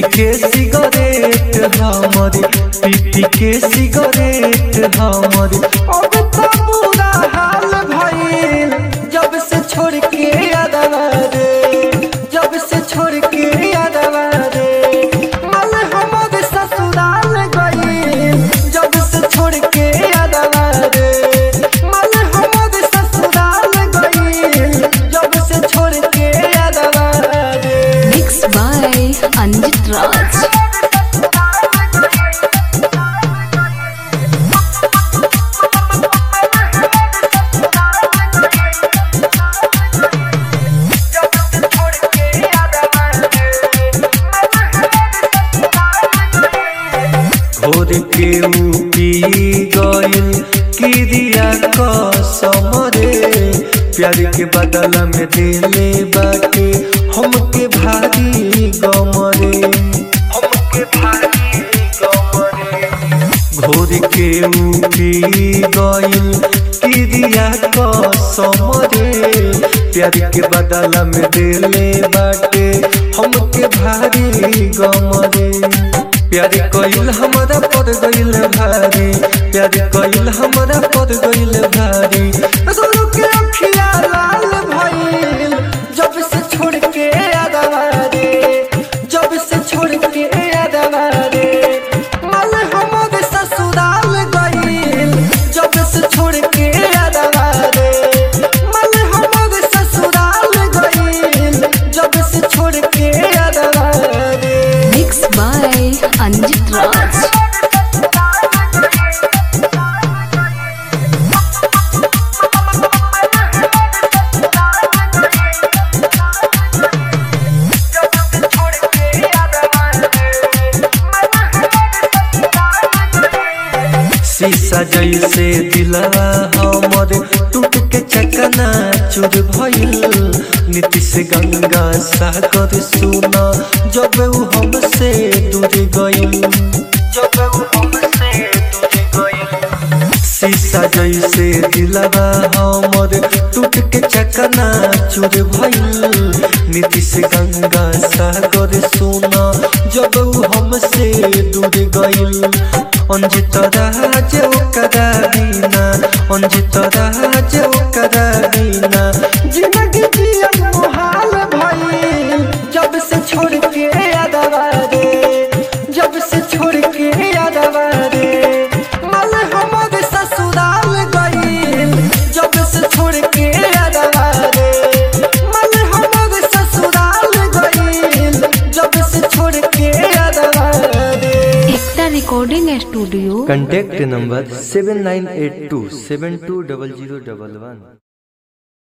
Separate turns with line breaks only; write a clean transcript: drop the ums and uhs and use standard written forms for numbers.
के सिगरेट हमारी, पी के सिगरेट हमारी। अब तो बुरा हाल भइल जब से छोड़ के यादवा रे, जब से छोड़ के यादवा रे। मल हमारे ससुराल गइल जब से छोड़ के यादवा रे, मल हमारे ससुराल गइल जब से छोड़ के यादवा रे।
Mixed by Anjit Raj।
भोर के पी गइल किरिया कसम रे, प्यार के बदला में दिले बाटे हमके भारी गम रे, हमके भारी गम रे। भोर के पी गइल किरिया कसम रे, प्यार के बदला में दिले बाटे हमके भारी गम रे। प्यार कइल हमरा पर गइल भारी, प्यार कइल हमरा पर गइल भारी। रोलो के अखिया लाल भइल जब से छोड़ के यादवा रे, जब से छोड़ के यादवा रे। मल हमारे ससुराल गइल जब से छोड़ के यादवा रे, मल हमारे ससुराल गइल जब से छोड़ के यादवा रे।
Mixed by Anjit Raj।
शीशा जैसे दिलवा हमर टूट के चकना चूर भइल। नीतीश गंगा सागर सुना जब उ हमसे दूर गइल, जब उ हमसे दूर गइल। शीशा जैसे दिलवा हमर टूट के चकना चूर भइल। नीतीश गंगा सागर सुना जब उ हमसे दूर गइल। अंजित राज ओकरा बिना, अंजित राज ओकरा बिना। जिंदगी जियन मुहाल भइल जब से छोड़ के यादवा रे, जब से छोड़ के यादवा रे। मल हमारे ससुराल गइल जब से छोड़ के यादवा रे, मल हमारे ससुराल गइल जब से छोड़ के यादवा रे।
Ekta recording studio.
Contact number 7982720011।